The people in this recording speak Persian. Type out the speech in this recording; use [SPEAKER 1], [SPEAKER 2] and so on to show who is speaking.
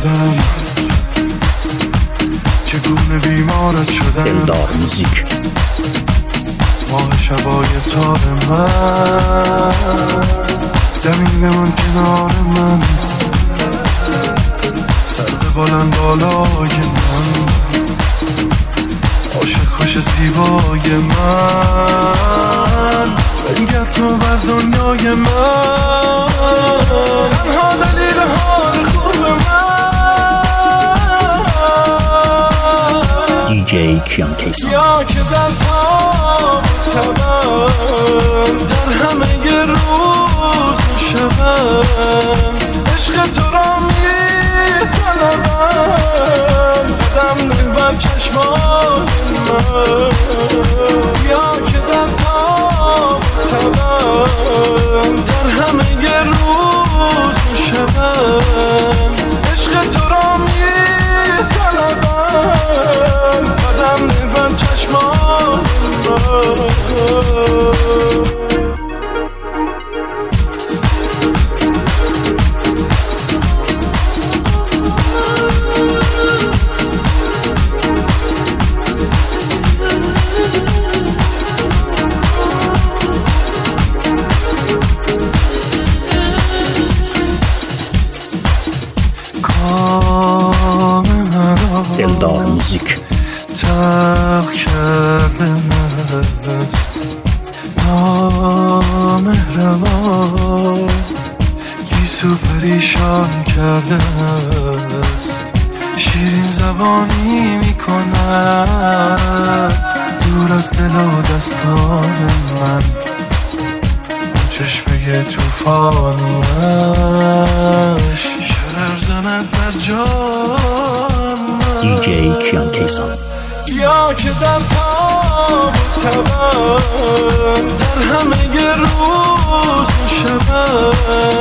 [SPEAKER 1] شدم، چگونه بیمارت شدم.
[SPEAKER 2] دلدار موزیک.
[SPEAKER 1] ماه شبای تار من، دمیده من کنار من، سرد بلند بالای من، عاشق خوش زیبای من، بنگر تو بر دنیای من، تنها دلیل حال خوب من.
[SPEAKER 2] دیجی کیان کیسان.
[SPEAKER 1] یا که در تاب تبم، در همه روز و شبم، عشق تو را می طلبم، قدم نه بر چشمان من. یا که در تاب تبم، در همه روز و شبم، عشق تو را می طلبم، قدم نه بر چشمان من.
[SPEAKER 2] دلدار موزیک.
[SPEAKER 1] تلخ کرده مست نامهربان، گیسو پریشان کرده است، شیرین زبانی میکند دور از دل و دستان من، چشمه توفانیش شرر زند بر جان من.
[SPEAKER 2] دیجی کیان کیسان.
[SPEAKER 1] یا که در تاب تبم، در همه روز و شبم،